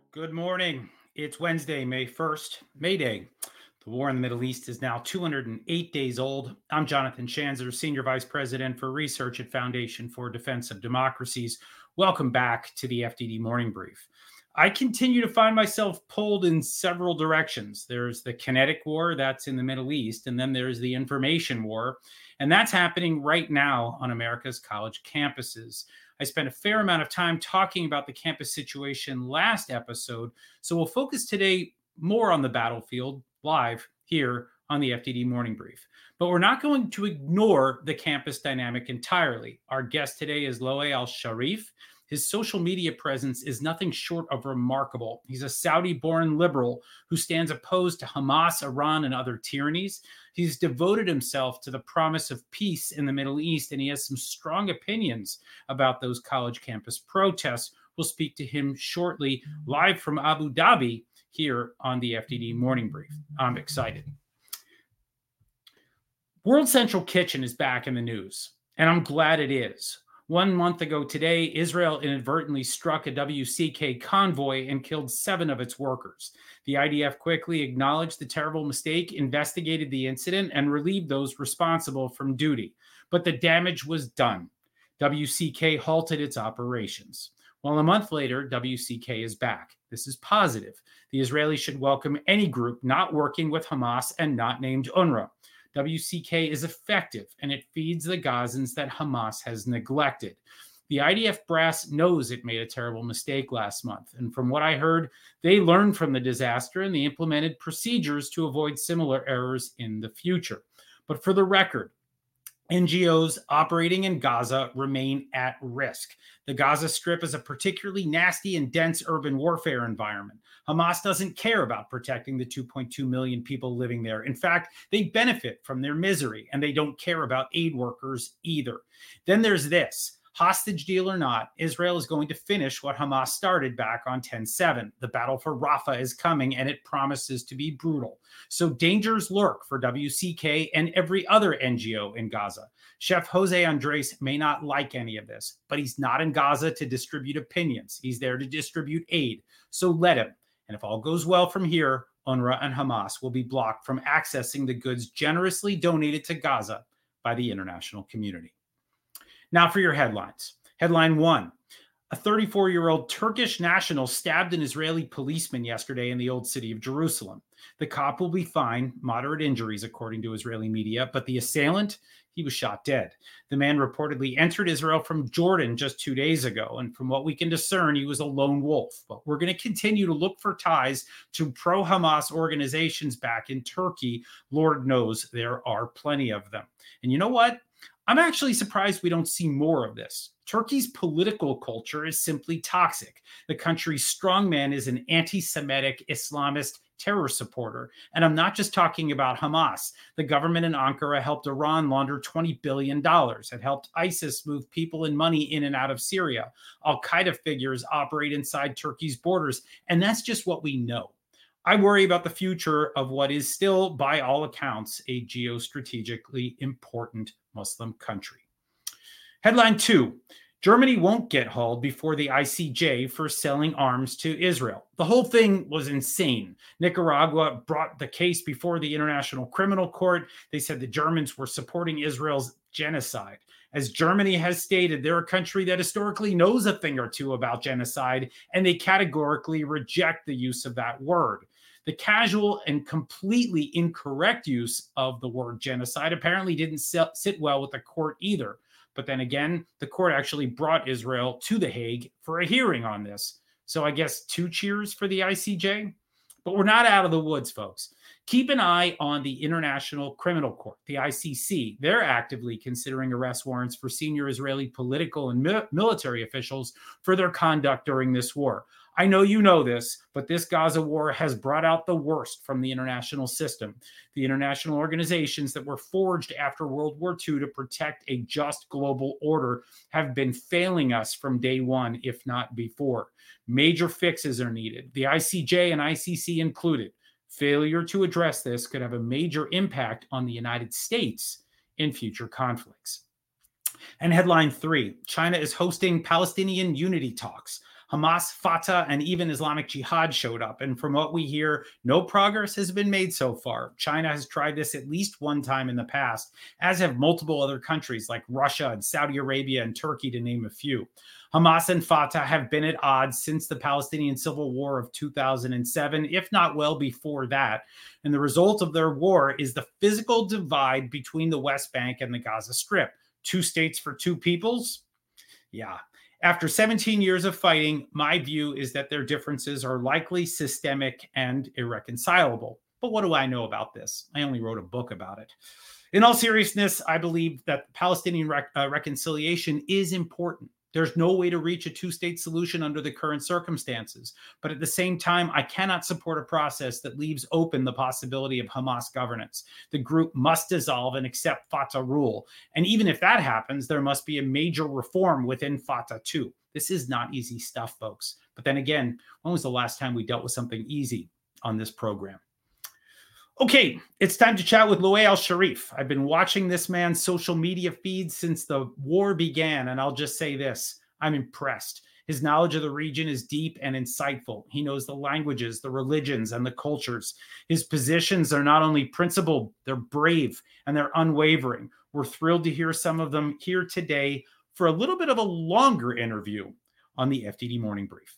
Good morning. It's Wednesday, May 1st, May Day. The war in the Middle East is now 208 days old. I'm Jonathan Schanzer, Senior Vice President for Research at Foundation for Defense of Democracies. Welcome back to the FDD Morning Brief. I continue to find myself pulled in several directions. There's the kinetic war that's in the Middle East, and then there's the information war, and that's happening right now on America's college campuses. I spent a fair amount of time talking about the campus situation last episode, so we'll focus today more on the battlefield live here on the FDD Morning Brief. But we're not going to ignore the campus dynamic entirely. Our guest today is Loay Al-Sharif. His social media presence is nothing short of remarkable. He's a Saudi-born liberal who stands opposed to Hamas, Iran, and other tyrannies. He's devoted himself to the promise of peace in the Middle East, and he has some strong opinions about those college campus protests. We'll speak to him shortly, live from Abu Dhabi, here on the FDD Morning Brief. I'm excited. World Central Kitchen is back in the news, and I'm glad it is. 1 month ago today, Israel inadvertently struck a WCK convoy and killed 7 of its workers. The IDF quickly acknowledged the terrible mistake, investigated the incident, and relieved those responsible from duty. But the damage was done. WCK halted its operations. Well, a month later, WCK is back. This is positive. The Israelis should welcome any group not working with Hamas and not named UNRWA. WCK is effective, and it feeds the Gazans that Hamas has neglected. The IDF brass knows it made a terrible mistake last month, and from what I heard, they learned from the disaster and they implemented procedures to avoid similar errors in the future. But for the record, NGOs operating in Gaza remain at risk. The Gaza Strip is a particularly nasty and dense urban warfare environment. Hamas doesn't care about protecting the 2.2 million people living there. In fact, they benefit from their misery, and they don't care about aid workers either. Then there's this. Hostage deal or not, Israel is going to finish what Hamas started back on 10/7. The battle for Rafah is coming, and it promises to be brutal. So dangers lurk for WCK and every other NGO in Gaza. Chef Jose Andres may not like any of this, but he's not in Gaza to distribute opinions. He's there to distribute aid. So let him. And if all goes well from here, UNRWA and Hamas will be blocked from accessing the goods generously donated to Gaza by the international community. Now for your headlines. Headline 1. A 34-year-old Turkish national stabbed an Israeli policeman yesterday in the old city of Jerusalem. The cop will be fine, moderate injuries, according to Israeli media, but the assailant, he was shot dead. The man reportedly entered Israel from Jordan just 2 days ago, and from what we can discern, he was a lone wolf. But we're going to continue to look for ties to pro-Hamas organizations back in Turkey. Lord knows there are plenty of them. And you know what? I'm actually surprised we don't see more of this. Turkey's political culture is simply toxic. The country's strongman is an anti-Semitic Islamist terror supporter. And I'm not just talking about Hamas. The government in Ankara helped Iran launder $20 billion. It helped ISIS move people and money in and out of Syria. Al-Qaeda figures operate inside Turkey's borders. And that's just what we know. I worry about the future of what is still, by all accounts, a geostrategically important Muslim country. Headline 2. Germany won't get hauled before the ICJ for selling arms to Israel. The whole thing was insane. Nicaragua brought the case before the International Criminal Court. They said the Germans were supporting Israel's genocide. As Germany has stated, they're a country that historically knows a thing or two about genocide, and they categorically reject the use of that word. The casual and completely incorrect use of the word genocide apparently didn't sit well with the court either. But then again, the court actually brought Israel to The Hague for a hearing on this. So I guess 2 cheers for the ICJ. But we're not out of the woods, folks. Keep an eye on the International Criminal Court, the ICC. They're actively considering arrest warrants for senior Israeli political and military officials for their conduct during this war. I know you know this, but this Gaza war has brought out the worst from the international system. The international organizations that were forged after World War II to protect a just global order have been failing us from day one, if not before. Major fixes are needed, the ICJ and ICC included. Failure to address this could have a major impact on the United States in future conflicts. And headline 3, China is hosting Palestinian unity talks. Hamas, Fatah, and even Islamic Jihad showed up. And from what we hear, no progress has been made so far. China has tried this at least one time in the past, as have multiple other countries like Russia and Saudi Arabia and Turkey, to name a few. Hamas and Fatah have been at odds since the Palestinian Civil War of 2007, if not well before that. And the result of their war is the physical divide between the West Bank and the Gaza Strip. 2 states for 2 peoples? Yeah. After 17 years of fighting, my view is that their differences are likely systemic and irreconcilable. But what do I know about this? I only wrote a book about it. In all seriousness, I believe that Palestinian reconciliation is important. There's no way to reach a 2-state solution under the current circumstances. But at the same time, I cannot support a process that leaves open the possibility of Hamas governance. The group must dissolve and accept Fatah rule. And even if that happens, there must be a major reform within Fatah too. This is not easy stuff, folks. But then again, when was the last time we dealt with something easy on this program? Okay, it's time to chat with Louay Al-Sharif. I've been watching this man's social media feed since the war began, and I'll just say this, I'm impressed. His knowledge of the region is deep and insightful. He knows the languages, the religions, and the cultures. His positions are not only principled, they're brave, and they're unwavering. We're thrilled to hear some of them here today for a little bit of a longer interview on the FDD Morning Brief.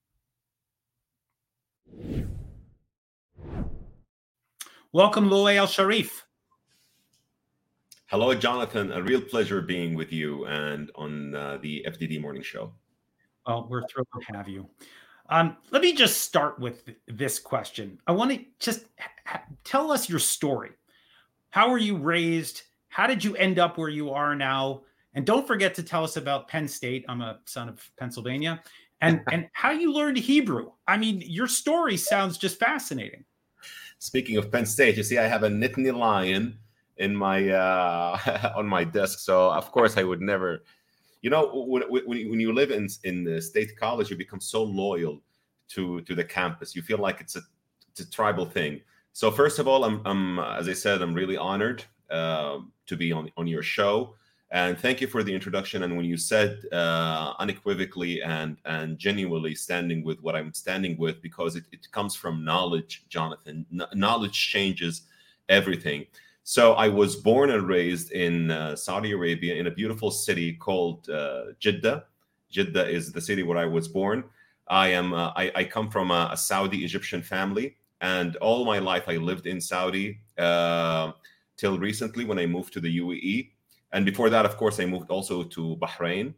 Welcome, Louay Al-Sharif. Hello, Jonathan. A real pleasure being with you and on the FDD Morning Show. Well, we're thrilled to have you. Let me just start with this question. I want to just tell us your story. How were you raised? How did you end up where you are now? And don't forget to tell us about Penn State. I'm a son of Pennsylvania. And how you learned Hebrew. I mean, your story sounds just fascinating. Speaking of Penn State, you see, I have a Nittany Lion in my on my desk. So of course I would never, you know, when you live in the state college, you become so loyal to the campus. You feel like it's a tribal thing. So first of all, I'm as I said, I'm really honored to be on your show. And thank you for the introduction. And when you said unequivocally and genuinely standing with what I'm standing with, because it comes from knowledge, Jonathan. Knowledge changes everything. So I was born and raised in Saudi Arabia in a beautiful city called Jeddah. Jeddah is the city where I was born. I come from a Saudi Egyptian family, and all my life I lived in Saudi till recently when I moved to the UAE. And before that, of course, I moved also to Bahrain.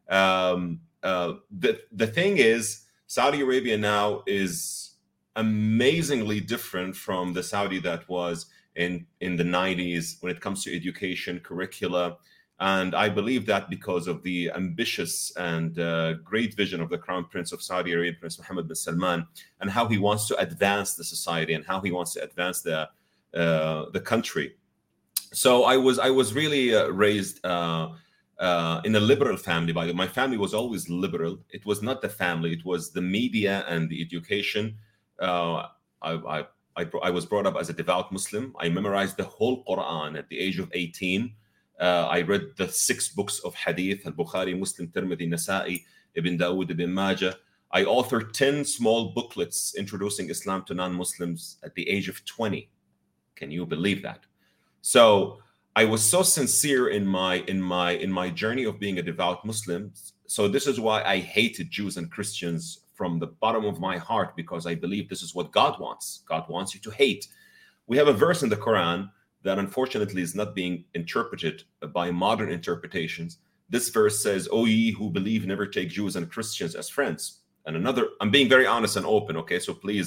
The thing is, Saudi Arabia now is amazingly different from the Saudi that was in the 90s when it comes to education, curricula. And I believe that because of the ambitious and great vision of the Crown Prince of Saudi Arabia, Prince Mohammed bin Salman, and how he wants to advance the society and how he wants to advance the country. So I was really raised in a liberal family. My family was always liberal. It was not the family; it was the media and the education. I was brought up as a devout Muslim. I memorized the whole Quran at the age of 18. I read the 6 books of Hadith: Al-Bukhari, Muslim, Tirmidhi, Nasa'i, Ibn Dawood, Ibn Majah. I authored 10 small booklets introducing Islam to non-Muslims at the age of 20. Can you believe that? So I was so sincere in my journey of being a devout Muslim. So this is why I hated Jews and Christians from the bottom of my heart, because I believe this is what God wants. God wants you to hate. We have a verse in the Quran that unfortunately is not being interpreted by modern interpretations. This verse says, "O ye who believe, never take Jews and Christians as friends." And another, I'm being very honest and open, okay? So please,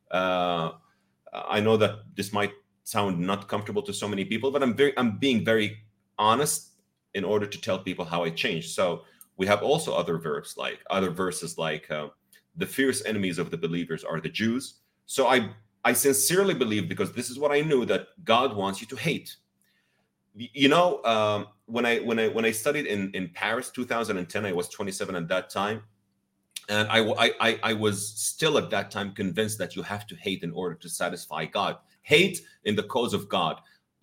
I know that this might sound not comfortable to so many people, but I'm being very honest in order to tell people how I changed. So we have also other verses like the fierce enemies of the believers are the Jews. So I sincerely believe, because this is what I knew, that God wants you to hate. You know, when I studied in Paris, 2010, I was 27 at that time. And I was still at that time convinced that you have to hate in order to satisfy God. Hate in the cause of God.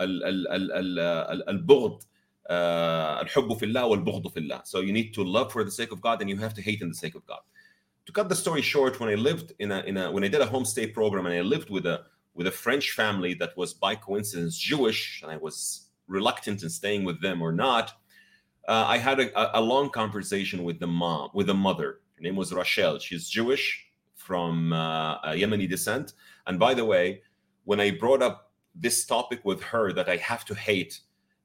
البغض الحب في الله والبغض في الله. So you need to love for the sake of God, and you have to hate in the sake of God. to cut the story short, when I lived when I did a homestay program, and I lived with a French family that was by coincidence Jewish, and I was reluctant in staying with them or not, I had a long conversation with the mother. Her name was Rachel. She's Jewish from Yemeni descent. And by the way, when I brought up this topic with her, that I have to hate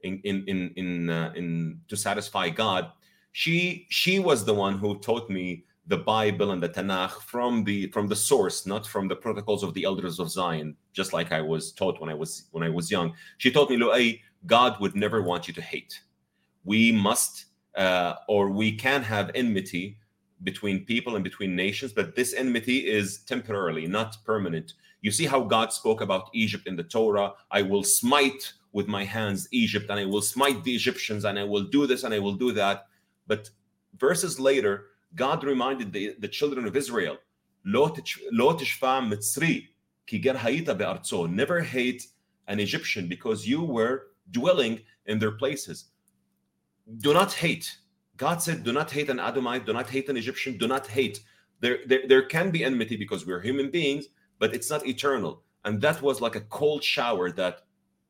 to satisfy God, she was the one who taught me the Bible and the Tanakh from the source, not from the protocols of the elders of Zion, just like I was taught when I was young. She told me, Lu'ay, God would never want you to hate. We must or we can have enmity between people and between nations, but this enmity is temporarily, not permanent. You see how God spoke about Egypt in the Torah. I will smite with my hands Egypt, and I will smite the Egyptians, and I will do this and I will do that. But verses later, God reminded the children of Israel, "Lo tishfa Mitzri, ki ger hayita be'artzo." Never hate an Egyptian because you were dwelling in their places. Do not hate. God said, do not hate an Adamite, do not hate an Egyptian, do not hate. There can be enmity because we're human beings, but it's not eternal. And that was like a cold shower that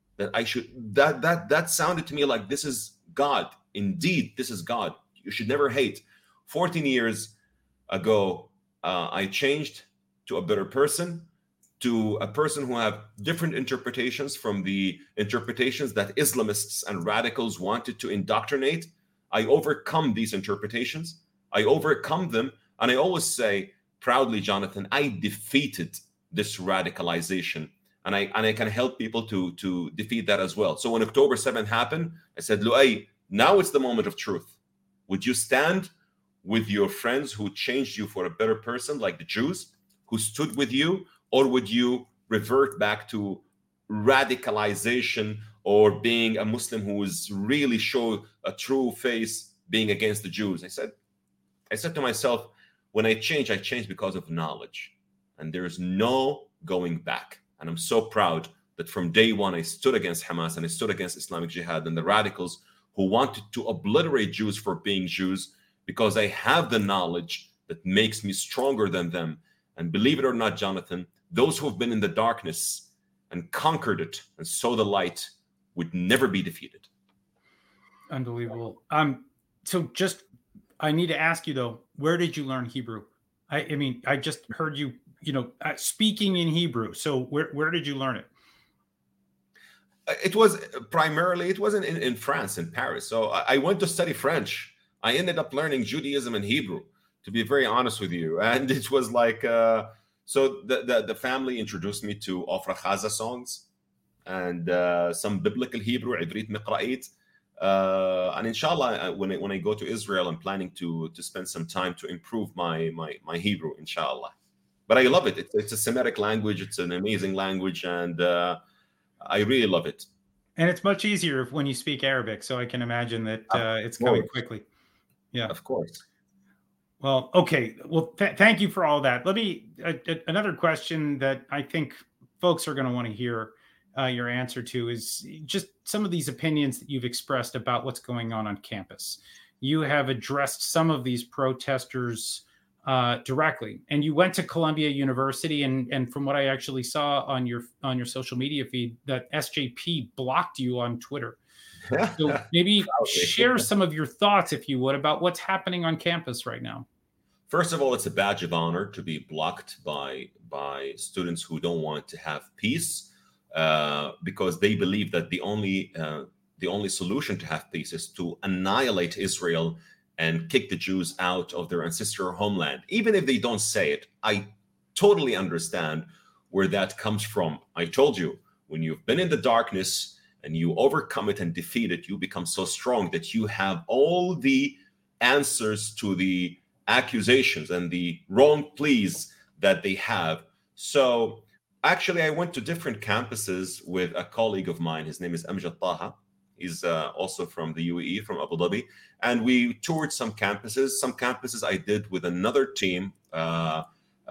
sounded to me like, this is God. Indeed, this is God. You should never hate. 14 years ago, I changed to a better person, to a person who have different interpretations from the interpretations that Islamists and radicals wanted to indoctrinate. I overcome these interpretations. I overcome them. And I always say proudly, Jonathan, I defeated this radicalization. And I can help people to defeat that as well. So when October 7th happened, I said, Lu'ay, now it's the moment of truth. Would you stand with your friends who changed you for a better person, like the Jews, who stood with you? Or would you revert back to radicalization or being a Muslim who is really show a true face being against the Jews? I said to myself, when I change because of knowledge. And there is no going back. And I'm so proud that from day one, I stood against Hamas and I stood against Islamic Jihad and the radicals who wanted to obliterate Jews for being Jews, because I have the knowledge that makes me stronger than them. And believe it or not, Jonathan, those who have been in the darkness and conquered it and saw the light would never be defeated. Unbelievable. So I need to ask you though, where did you learn Hebrew? I mean, I just heard you, speaking in Hebrew. So where did you learn it? It was in France, in Paris. So I went to study French. I ended up learning Judaism and Hebrew, to be very honest with you. And it was like, so the family introduced me to Ofra Chaza songs and some biblical Hebrew, Ivrit Miqra'it. And inshallah, when I go to Israel, I'm planning to spend some time to improve my Hebrew, inshallah. But I love it. It's a Semitic language. It's an amazing language. And I really love it. And it's much easier when you speak Arabic. So I can imagine that it's coming quickly. Yeah, of course. Well, okay. Well, thank you for all that. Let me, another question that I think folks are going to want to hear your answer to is just some of these opinions that you've expressed about what's going on campus. You have addressed some of these protesters directly, and you went to Columbia University, and from what I actually saw on your social media feed, that SJP blocked you on Twitter. So maybe share some of your thoughts, if you would, about what's happening on campus right now. First of all, it's a badge of honor to be blocked by students who don't want to have peace, because they believe that the only solution to have peace is to annihilate Israel and kick the Jews out of their ancestral homeland. Even if they don't say it, I totally understand where that comes from. I told you, when you've been in the darkness and you overcome it and defeat it, you become so strong that you have all the answers to the accusations and the wrong pleas that they have. So actually, I went to different campuses with a colleague of mine. His name is Amjad Taha. He's also from the UAE, from Abu Dhabi. And we toured some campuses. Some campuses I did with another team from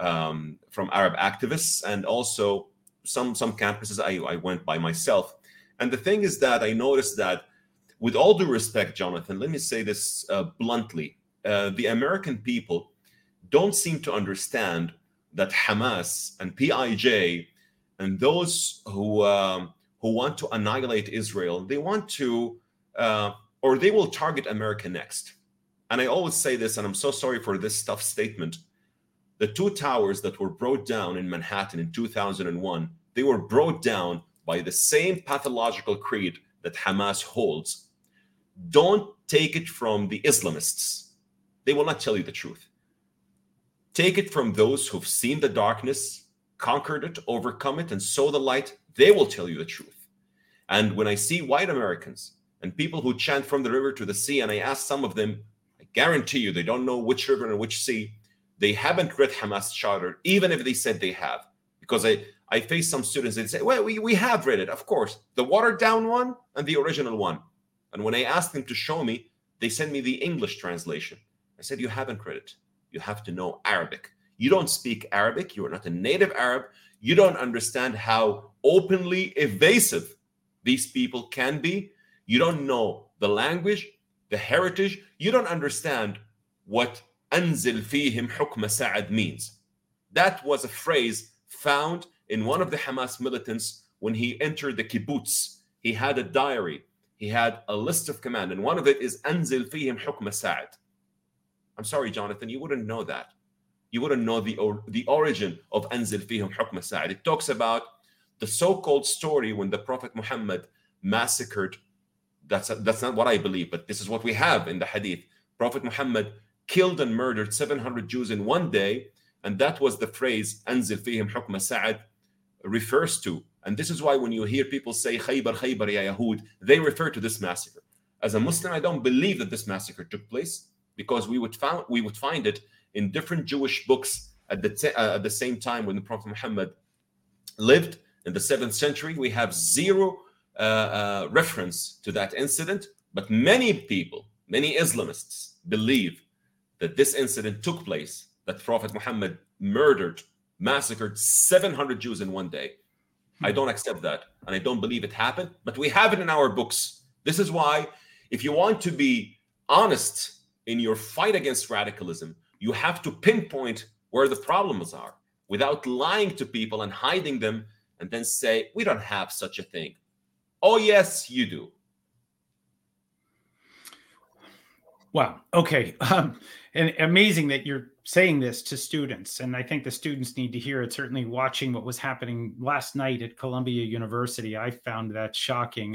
Arab activists. And also some campuses I went by myself. And the thing is that I noticed that, with all due respect, Jonathan, let me say this bluntly, the American people don't seem to understand that Hamas and PIJ and those who want to annihilate Israel, they want to, or they will target America next. And I always say this, and I'm so sorry for this tough statement. The two towers that were brought down in Manhattan in 2001, they were brought down by the same pathological creed that Hamas holds. Don't take it from the Islamists. They will not tell you the truth. Take it from those who've seen the darkness, conquered it, overcome it, and saw the light. They will tell you the truth. And when I see white Americans and people who chant from the river to the sea, and I ask some of them, I guarantee you they don't know which river and which sea. They haven't read Hamas charter, even if they said they have. Because I face some students that say, well, we have read it, of course. The watered down one and the original one. And when I ask them to show me, they send me the English translation. I said, you haven't read it. You have to know Arabic. You don't speak Arabic. You are not a native Arab. You don't understand how openly evasive these people can be. You don't know the language, the heritage. You don't understand what أنزل فيهم حكم سعد means. That was a phrase found in one of the Hamas militants when he entered the kibbutz. He had a diary. He had a list of command, and one of it is أنزل فيهم حكم سعد. I'm sorry, Jonathan, you wouldn't know that. You wouldn't know the origin of أنزل فيهم حكم سعد. It talks about the so-called story when the Prophet Muhammad massacred. That's not what I believe, but this is what we have in the hadith. Prophet Muhammad killed and murdered 700 Jews in one day, and that was the phrase أنزل فيهم حكم سعد refers to. And this is why when you hear people say Khaybar, Khaybar ya Yahud, they refer to this massacre. As a Muslim, I don't believe that this massacre took place, because we would find it in different Jewish books at the same time when the Prophet Muhammad lived in the 7th century. We have zero reference to that incident, but many people, many Islamists believe that this incident took place, that Prophet Muhammad murdered, massacred 700 Jews in one day. I don't accept that, and I don't believe it happened, but we have it in our books. This is why, if you want to be honest in your fight against radicalism, you have to pinpoint where the problems are without lying to people and hiding them and then say, we don't have such a thing. Oh, yes, you do. Wow. Okay. And amazing that you're saying this to students. And I think the students need to hear it. Certainly watching what was happening last night at Columbia University, I found that shocking.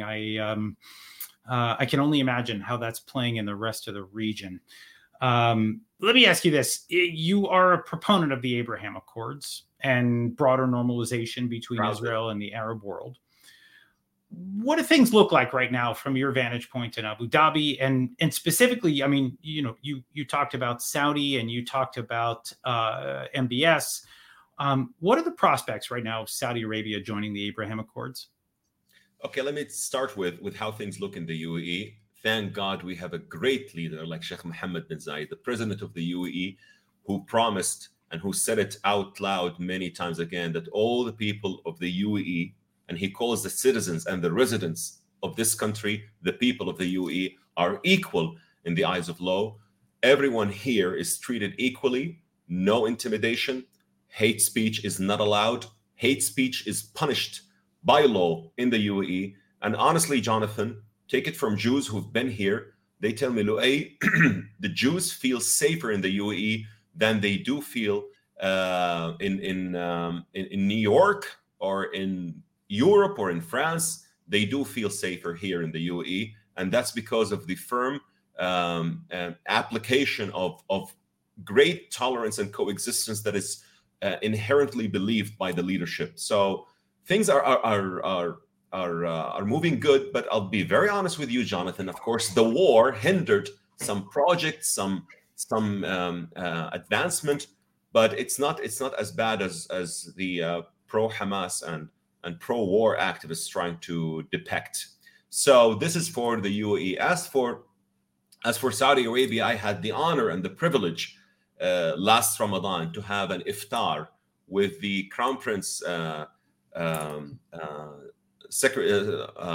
I can only imagine how that's playing in the rest of the region. Let me ask you this. You are a proponent of the Abraham Accords and broader normalization between Israel and the Arab world. What do things look like right now from your vantage point in Abu Dhabi? And specifically, I mean, you talked about Saudi and you talked about MBS. What are the prospects right now of Saudi Arabia joining the Abraham Accords? Okay, let me start with how things look in the UAE. Thank God we have a great leader like Sheikh Mohammed bin Zayed, the president of the UAE, who promised and who said it out loud many times again that all the people of the UAE, and he calls the citizens and the residents of this country, the people of the UAE, are equal in the eyes of law. Everyone here is treated equally, no intimidation. Hate speech is not allowed. Hate speech is punished by law in the UAE. And honestly, Jonathan, take it from Jews who've been here. They tell me, Lu'ay, the Jews feel safer in the UAE than they do feel in New York or in Europe or in France. They do feel safer here in the UAE, and that's because of the firm application of great tolerance and coexistence that is inherently believed by the leadership. So things are moving good, but I'll be very honest with you, Jonathan. Of course, the war hindered some projects, some advancement, but it's not as bad as the pro-Hamas and pro-war activists trying to depict. So this is for the UAE. As for Saudi Arabia, I had the honor and the privilege last Ramadan to have an iftar with the Crown Prince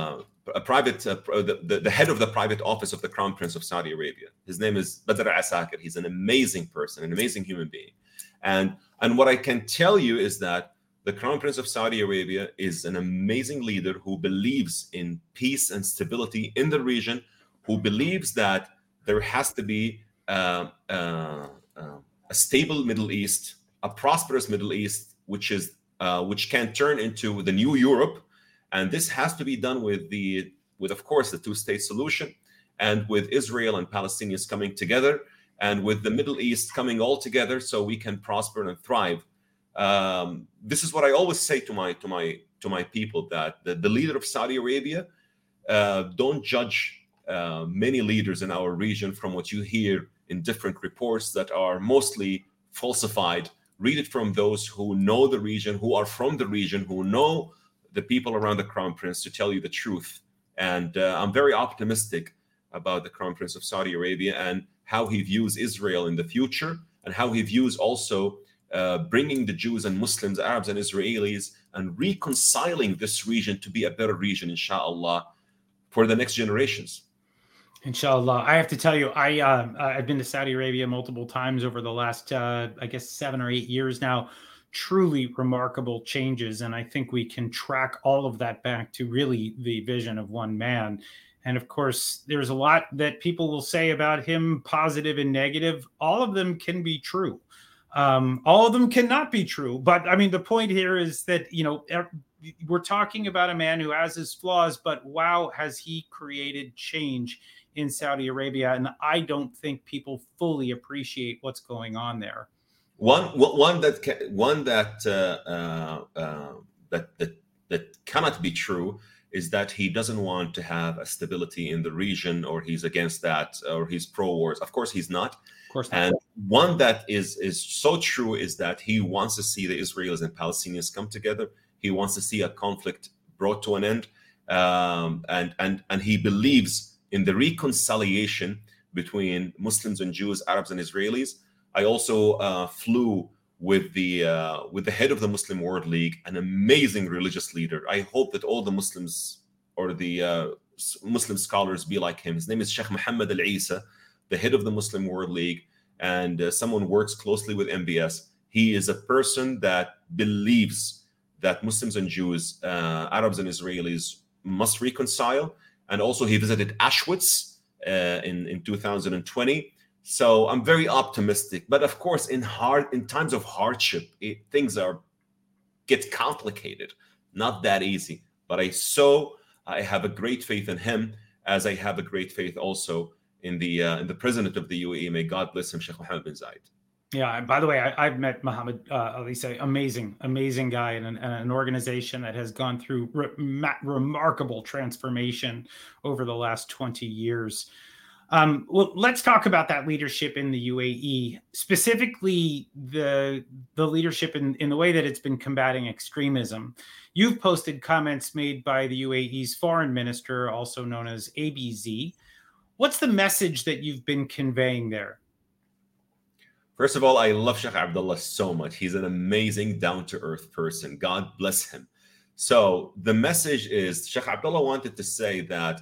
the head of the private office of the Crown Prince of Saudi Arabia. His name is Badr Asakir. He's an amazing person, an amazing human being. And what I can tell you is that the Crown Prince of Saudi Arabia is an amazing leader who believes in peace and stability in the region, who believes that there has to be a stable Middle East, a prosperous Middle East, which can turn into the new Europe. And this has to be done with of course, the two-state solution, and with Israel and Palestinians coming together, and with the Middle East coming all together, so we can prosper and thrive. This is what I always say to my people, that the leader of Saudi Arabia, don't judge many leaders in our region from what you hear in different reports that are mostly falsified. Read it from those who know the region, who are from the region, who know the people around the Crown Prince, to tell you the truth. And I'm very optimistic about the Crown Prince of Saudi Arabia and how he views Israel in the future, and how he views also bringing the Jews and Muslims, Arabs and Israelis, and reconciling this region to be a better region, inshallah, for the next generations. Inshallah. I have to tell you, I've been to Saudi Arabia multiple times over the last, I guess, 7 or 8 years now. Truly remarkable changes. And I think we can track all of that back to really the vision of one man. And of course, there's a lot that people will say about him, positive and negative. All of them can be true. All of them cannot be true. But I mean, the point here is that, we're talking about a man who has his flaws, but wow, has he created change in Saudi Arabia. And I don't think people fully appreciate what's going on there. One that cannot be true is that he doesn't want to have a stability in the region, or he's against that, or he's pro-wars. Of course, he's not. Of course not. And one that is so true is that he wants to see the Israelis and Palestinians come together. He wants to see a conflict brought to an end, and he believes in the reconciliation between Muslims and Jews, Arabs and Israelis. I also flew with the head of the Muslim World League, an amazing religious leader. I hope that all the Muslims or the Muslim scholars be like him. His name is Sheikh Mohammed Al-Isa, the head of the Muslim World League, and someone works closely with MBS. He is a person that believes that Muslims and Jews, Arabs and Israelis must reconcile. And also he visited Auschwitz in 2020. So I'm very optimistic. But of course, in times of hardship, things get complicated, not that easy. But I have a great faith in him, as I have a great faith also in the president of the UAE. May God bless him, Sheikh Mohammed bin Zayed. Yeah. By the way, I've met Mohammed Al-Isa, amazing guy, and an organization that has gone through remarkable transformation over the last 20 years. Well, let's talk about that leadership in the UAE, specifically the leadership in the way that it's been combating extremism. You've posted comments made by the UAE's foreign minister, also known as ABZ. What's the message that you've been conveying there? First of all, I love Sheikh Abdullah so much. He's an amazing, down-to-earth person. God bless him. So the message is, Sheikh Abdullah wanted to say that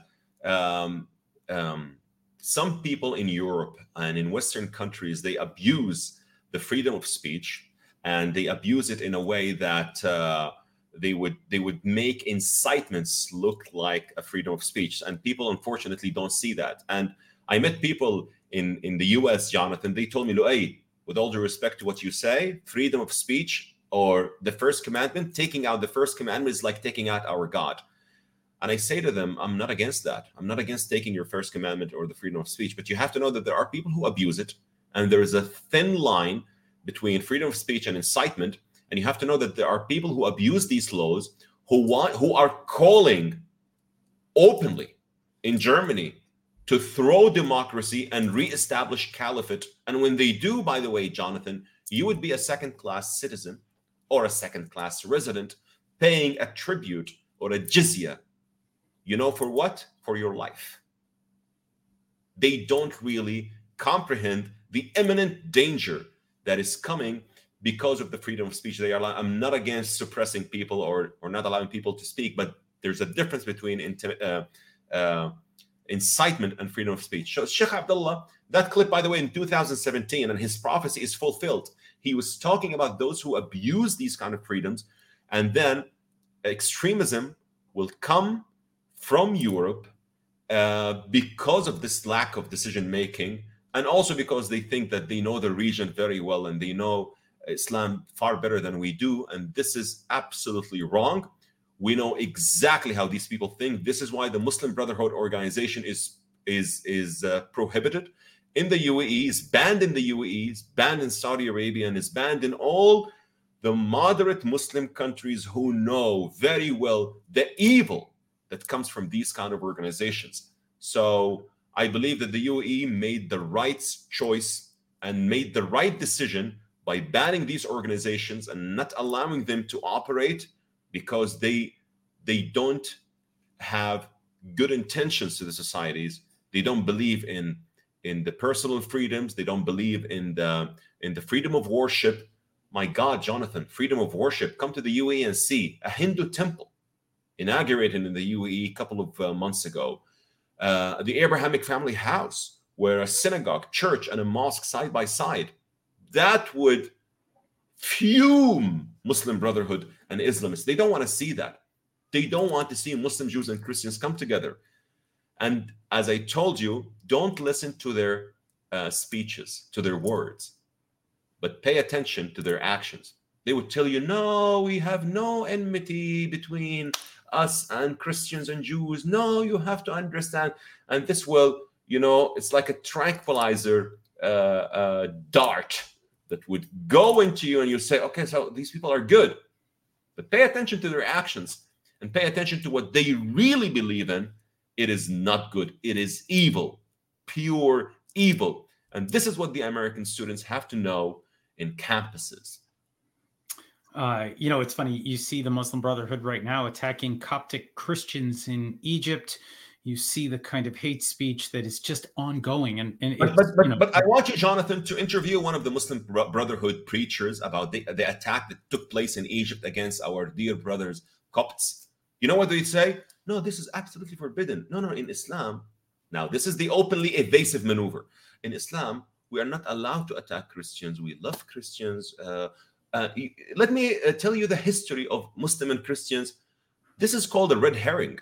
some people in Europe and in Western countries, they abuse the freedom of speech, and they abuse it in a way that they would make incitements look like a freedom of speech. And people, unfortunately, don't see that. And I met people in the US, Jonathan. They told me, hey, with all due respect to what you say, freedom of speech or the first commandment, taking out the first commandment is like taking out our God. And I say to them, I'm not against that. I'm not against taking your first commandment or the freedom of speech, but you have to know that there are people who abuse it. And there is a thin line between freedom of speech and incitement. And you have to know that there are people who abuse these laws, who are calling openly in Germany to throw democracy and reestablish caliphate. And when they do, by the way, Jonathan, you would be a second-class citizen or a second-class resident paying a tribute or a jizya. You know, for what? For your life. They don't really comprehend the imminent danger that is coming because of the freedom of speech. I'm not against suppressing people or not allowing people to speak, but There's a difference between incitement and freedom of speech. So Sheikh Abdullah, that clip, by the way, in 2017, and his prophecy is fulfilled. He was talking about those who abuse these kind of freedoms, and then extremism will come from Europe because of this lack of decision making, and also because they think that they know the region very well and they know Islam far better than we do. And this is absolutely wrong. We know exactly how these people think. This is why the Muslim Brotherhood organization is prohibited in the UAE, is banned in the UAE, is banned in Saudi Arabia, and is banned in all the moderate Muslim countries who know very well the evil that comes from these kind of organizations. So I believe that the UAE made the right choice and made the right decision by banning these organizations and not allowing them to operate, because they don't have good intentions to the societies. They don't believe in the personal freedoms. They don't believe in the freedom of worship. My God, Jonathan, freedom of worship. Come to the UAE and see a Hindu temple inaugurated in the UAE a couple of months ago. The Abrahamic family house, where a synagogue, church, and a mosque side by side. That would fume Muslim Brotherhood and Islamists. They don't want to see that. They don't want to see Muslim, Jews, and Christians come together. And as I told you, don't listen to their speeches, to their words, but pay attention to their actions. They would tell you, no, we have no enmity between us and Christians and Jews. No, you have to understand. And this will, it's like a tranquilizer dart that would go into you, and you say, okay, so these people are good. But pay attention to their actions and pay attention to what they really believe in. It is not good. It is evil, pure evil. And this is what the American students have to know in campuses. It's funny. You see the Muslim Brotherhood right now attacking Coptic Christians in Egypt. You see the kind of hate speech that is just ongoing. But I want you, Jonathan, to interview one of the Muslim Brotherhood preachers about the attack that took place in Egypt against our dear brothers, Copts. You know what they say? No, this is absolutely forbidden. No, in Islam. Now, this is the openly evasive maneuver. In Islam, we are not allowed to attack Christians. We love Christians. Let me tell you the history of Muslim and Christians. This is called a red herring.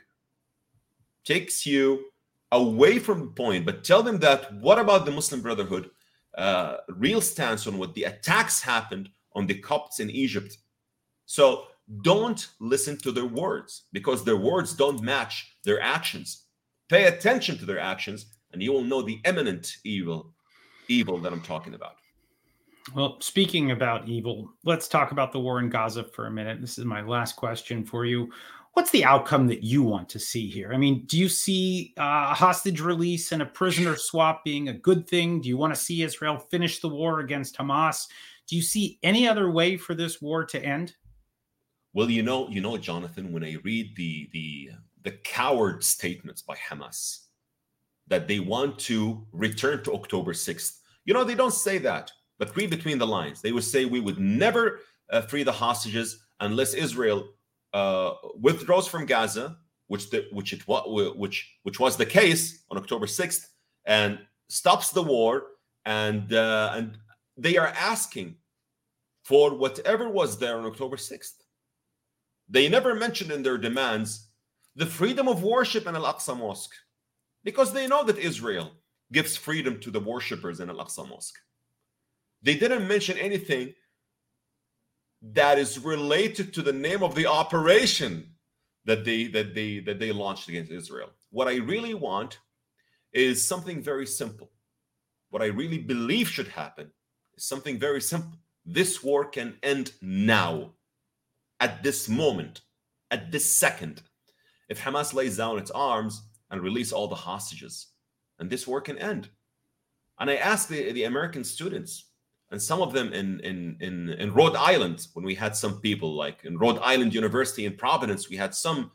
Takes you away from the point, but tell them that what about the Muslim Brotherhood real stance on what the attacks happened on the Copts in Egypt. So don't listen to their words, because their words don't match their actions. Pay attention to their actions, and you will know the imminent evil that I'm talking about. Well, speaking about evil, let's talk about the war in Gaza for a minute. This is my last question for you. What's the outcome that you want to see here? I mean, do you see a hostage release and a prisoner swap being a good thing? Do you want to see Israel finish the war against Hamas? Do you see any other way for this war to end? Well, you know, Jonathan, when I read the coward statements by Hamas that they want to return to October 6th, they don't say that, but read between the lines. They would say we would never free the hostages unless Israel withdraws from Gaza, which was the case on October 6th, and stops the war, and they are asking for whatever was there on October 6th. They never mentioned in their demands the freedom of worship in Al-Aqsa Mosque, because they know that Israel gives freedom to the worshippers in Al-Aqsa Mosque. They didn't mention anything that is related to the name of the operation that they launched against Israel. What I really want is something very simple. What I really believe should happen is something very simple. This war can end now, at this moment, at this second, if Hamas lays down its arms and release all the hostages, and this war can end. And I asked the American students, and some of them in Rhode Island, when we had some people, like in Rhode Island University in Providence, we had some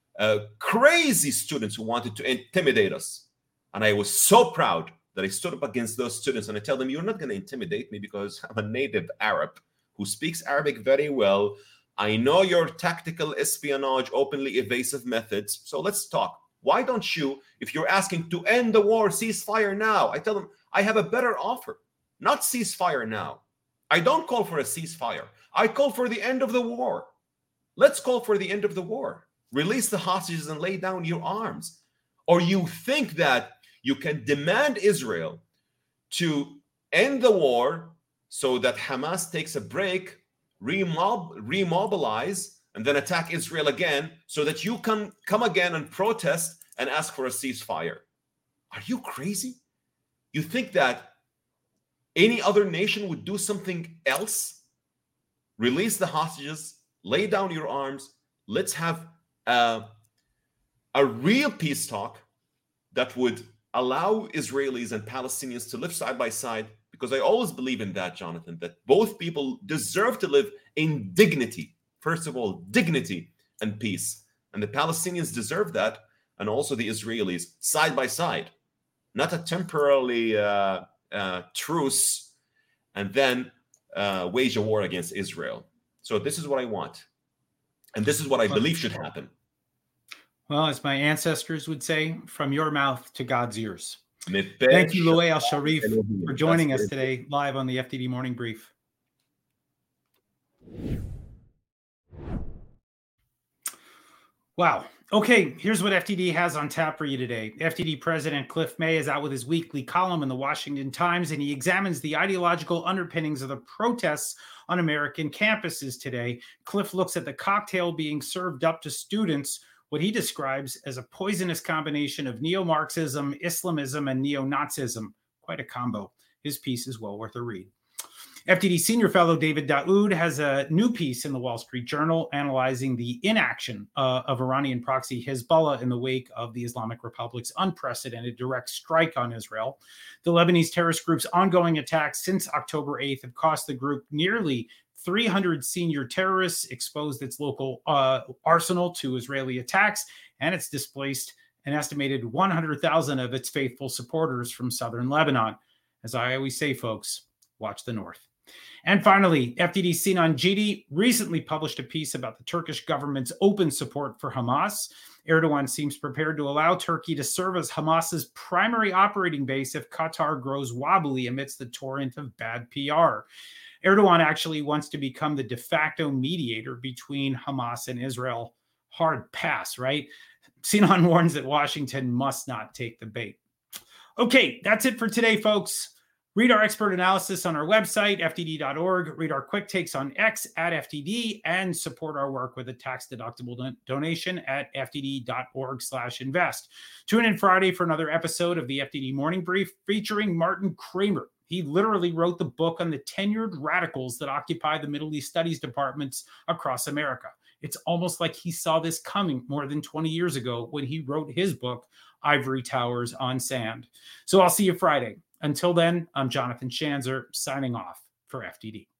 crazy students who wanted to intimidate us. And I was so proud that I stood up against those students, and I tell them, you're not going to intimidate me, because I'm a native Arab who speaks Arabic very well. I know your tactical espionage, openly evasive methods. So let's talk. Why don't you, if you're asking to end the war, ceasefire now? I tell them, I have a better offer. Not ceasefire now. I don't call for a ceasefire. I call for the end of the war. Let's call for the end of the war. Release the hostages and lay down your arms. Or you think that you can demand Israel to end the war so that Hamas takes a break, remobilize, and then attack Israel again so that you can come again and protest and ask for a ceasefire. Are you crazy? You think that any other nation would do something else? Release the hostages, lay down your arms. Let's have a real peace talk that would allow Israelis and Palestinians to live side by side, because I always believe in that, Jonathan, that both people deserve to live in dignity. First of all, dignity and peace. And the Palestinians deserve that, and also the Israelis, side by side. Not a temporarily truce and then wage a war against Israel. So this is what I want. And this is what I believe should happen. Well, as my ancestors would say, from your mouth to God's ears. Thank you, Louay Al-Sharif, for joining us today live on the FDD Morning Brief. Wow. Okay, here's what FDD has on tap for you today. FDD President Cliff May is out with his weekly column in the Washington Times, and he examines the ideological underpinnings of the protests on American campuses today. Cliff looks at the cocktail being served up to students, what he describes as a poisonous combination of neo-Marxism, Islamism, and neo-Nazism. Quite a combo. His piece is well worth a read. FDD senior fellow David Daoud has a new piece in the Wall Street Journal analyzing the inaction of Iranian proxy Hezbollah in the wake of the Islamic Republic's unprecedented direct strike on Israel. The Lebanese terrorist group's ongoing attacks since October 8th have cost the group nearly 300 senior terrorists, exposed its local arsenal to Israeli attacks, and it's displaced an estimated 100,000 of its faithful supporters from southern Lebanon. As I always say, folks, watch the north. And finally, FDD Sinan Jidi recently published a piece about the Turkish government's open support for Hamas. Erdogan seems prepared to allow Turkey to serve as Hamas's primary operating base if Qatar grows wobbly amidst the torrent of bad PR. Erdogan actually wants to become the de facto mediator between Hamas and Israel. Hard pass, right? Sinan warns that Washington must not take the bait. Okay, that's it for today, folks. Read our expert analysis on our website, FDD.org. Read our quick takes on X at FDD, and support our work with a tax-deductible donation at FDD.org/invest. Tune in Friday for another episode of the FDD Morning Brief featuring Martin Kramer. He literally wrote the book on the tenured radicals that occupy the Middle East Studies departments across America. It's almost like he saw this coming more than 20 years ago when he wrote his book, Ivory Towers on Sand. So I'll see you Friday. Until then, I'm Jonathan Schanzer, signing off for FDD.